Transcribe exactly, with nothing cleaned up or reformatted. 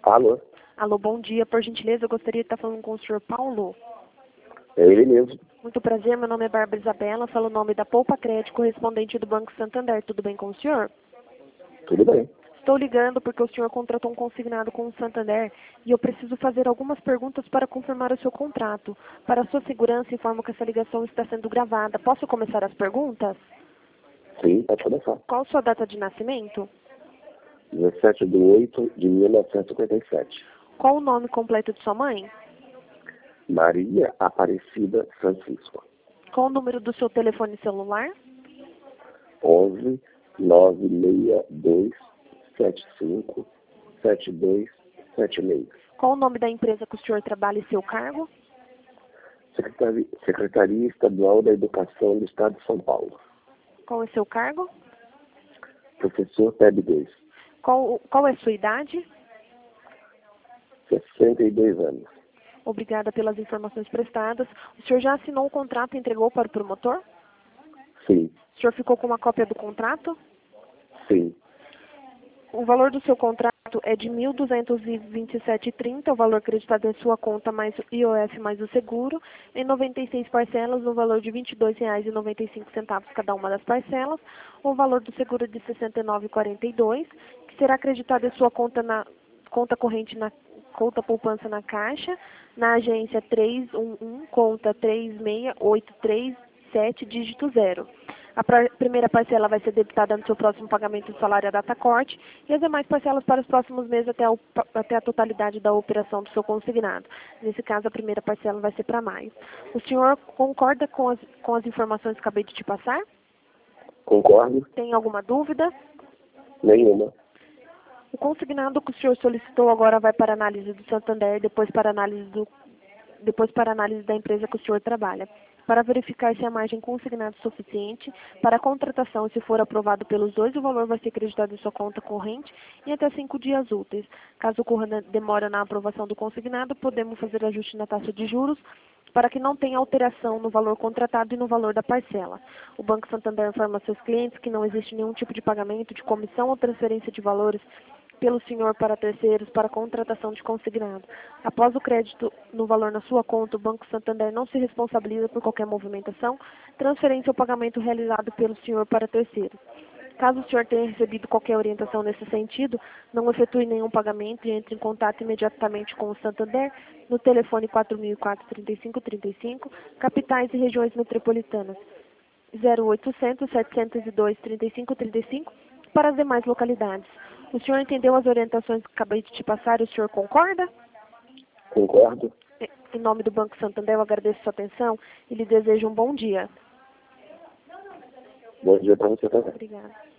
Alô? Alô, bom dia. Por gentileza, eu gostaria de estar falando com o senhor Paulo. É ele mesmo. Muito prazer, meu nome é Bárbara Isabela, falo o nome da Poupa Crédito, correspondente do Banco Santander. Tudo bem com o senhor? Tudo bem. Estou ligando porque o senhor contratou um consignado com o Santander e eu preciso fazer algumas perguntas para confirmar o seu contrato. Para sua segurança, informo que essa ligação está sendo gravada. Posso começar as perguntas? Sim, pode começar. Qual sua data de nascimento? dezessete de oito de mil novecentos e cinquenta e sete. Qual o nome completo de sua mãe? Maria Aparecida Francisco. Qual o número do seu telefone celular? onze, nove seis dois, sete cinco, sete dois sete seis. Qual o nome da empresa que o senhor trabalha e seu cargo? Secretaria, Secretaria Estadual da Educação do Estado de São Paulo. Qual é seu cargo? Professor P E B dois. Qual, qual é sua idade? sessenta e dois anos. Obrigada pelas informações prestadas. O senhor já assinou o contrato e entregou para o promotor? Sim, O senhor ficou com uma cópia do contrato? sim. O valor do seu contrato é de mil duzentos e vinte e sete reais e trinta centavos, o valor acreditado em sua conta mais o I O F mais o seguro, em noventa e seis parcelas, no valor de vinte e dois reais e noventa e cinco centavos cada uma das parcelas, o valor do seguro é de sessenta e nove reais e quarenta e dois centavos, que será acreditado em sua conta na conta corrente na conta poupança na Caixa, na agência trezentos e onze, conta três seis oito três sete, dígito zero. A pra, primeira parcela vai ser debitada no seu próximo pagamento do salário à data corte e as demais parcelas para os próximos meses até, o, até a totalidade da operação do seu consignado. Nesse caso, a primeira parcela vai ser para maio. O senhor concorda com as, com as informações que acabei de te passar? Concordo? Tem alguma dúvida? Nenhuma. O consignado que o senhor solicitou agora vai para análise do Santander, depois para análise do depois para análise da empresa que o senhor trabalha, para verificar se a margem consignada é suficiente para a contratação e se for aprovado pelos dois, o valor vai ser acreditado em sua conta corrente em até cinco dias úteis. Caso ocorra demora na aprovação do consignado, podemos fazer ajuste na taxa de juros para que não tenha alteração no valor contratado e no valor da parcela. O Banco Santander informa seus clientes que não existe nenhum tipo de pagamento de comissão ou transferência de valores pelo senhor para terceiros para contratação de consignado. Após o crédito no valor na sua conta, o Banco Santander não se responsabiliza por qualquer movimentação, transferência ou pagamento realizado pelo senhor para terceiros. Caso o senhor tenha recebido qualquer orientação nesse sentido, não efetue nenhum pagamento e entre em contato imediatamente com o Santander no telefone quatro mil e quatro, trinta e cinco trinta e cinco, capitais e regiões metropolitanas, zero oitocentos, setecentos e dois, trinta e cinco trinta e cinco, para as demais localidades. O senhor entendeu as orientações que acabei de te passar e o senhor concorda? Concordo. Em nome do Banco Santander, eu agradeço sua atenção e lhe desejo um bom dia. Bom dia para você também. Obrigada.